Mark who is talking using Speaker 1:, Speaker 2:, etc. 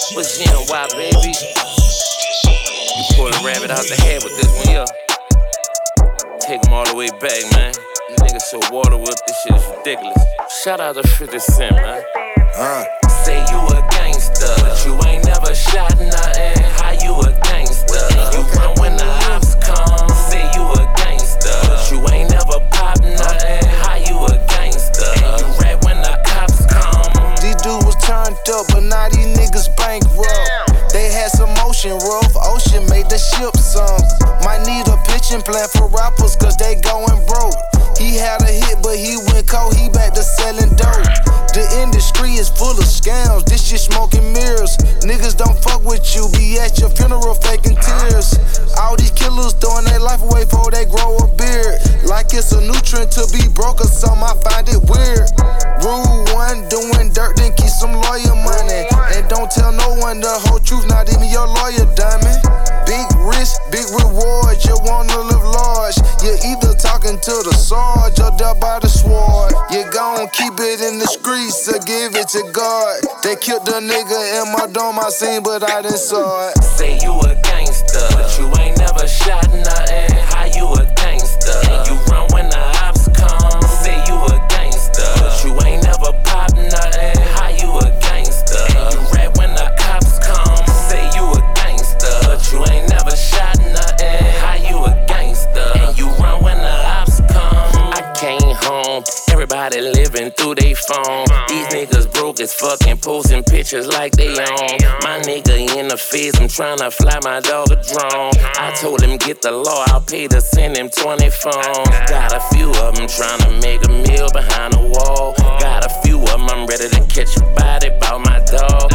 Speaker 1: What's GNY, baby? You pull a rabbit out the head with this one, yeah. Take them all the way back, man. You niggas so water whip, this shit is ridiculous. Shout out to 50 Cent, man. Say you a gangster, but you ain't never shot nothing. How you a gangster? You run when the ops come. Say you a gangster, but you ain't never pop nothing. How you a gangster? And you rap when the cops come.
Speaker 2: These dudes was turned up, but now these niggas bankrupt. They had some motion, rough ocean made the ship sunk. Might need a pitching plan for rappers, cause they going broke. He had a hit, but he went cold, he back to selling dope. The industry is full of scams, this shit smoking mirrors. Niggas don't fuck with you, be at your funeral faking tears. All these killers throwing their life away before they grow a beard. Like it's a nutrient to be broke or something, I find it weird. Rule 1, doing dirt, then keep some lawyer money. And don't tell no one the whole truth, not even your lawyer, dummy. Big risk, big reward, you wanna live large. You're either talking to the sarge or there by the sword. You gon' keep it in the streets or give it to God. They killed the nigga in my dome, I seen, but I didn't saw it.
Speaker 1: Say you a gangster, but you ain't never shot nothing. How you a gangster? And you run when the ops come. Say you a gangster, but you ain't never pop nothing. How you a gangster? And you rap when the cops come. Say you a gangster, but you ain't never shot nothing. How you a gangster? And you run when the ops come. I came home, everybody living through they phone. These niggas broke as fucking posting pictures like they own. My nigga in the face, I'm tryna fly my dog a drone. I told him get the law, I'll pay to send him 20 phones. Got a few of them tryna make a meal behind the wall. Got a few of them, I'm ready to catch a body about my dog.